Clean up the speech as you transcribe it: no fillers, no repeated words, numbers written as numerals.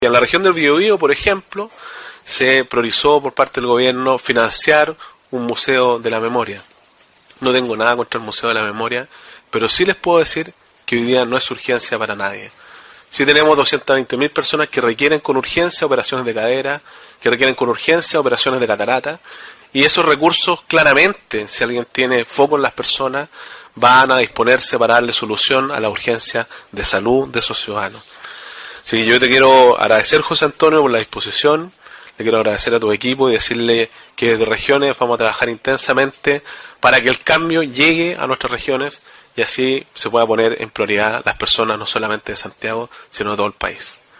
Y en la región del Biobío, por ejemplo, se priorizó por parte del gobierno financiar un museo de la memoria. No tengo nada contra el Museo de la Memoria, pero sí les puedo decir que hoy día no es urgencia para nadie. Sí tenemos 220.000 personas que requieren con urgencia operaciones de cadera, que requieren con urgencia operaciones de catarata, y esos recursos claramente, si alguien tiene foco en las personas, van a disponerse para darle solución a la urgencia de salud de esos ciudadanos. Así que yo te quiero agradecer, José Antonio, por la disposición, le quiero agradecer a tu equipo y decirle que desde regiones vamos a trabajar intensamente para que el cambio llegue a nuestras regiones y así se pueda poner en prioridad las personas no solamente de Santiago, sino de todo el país.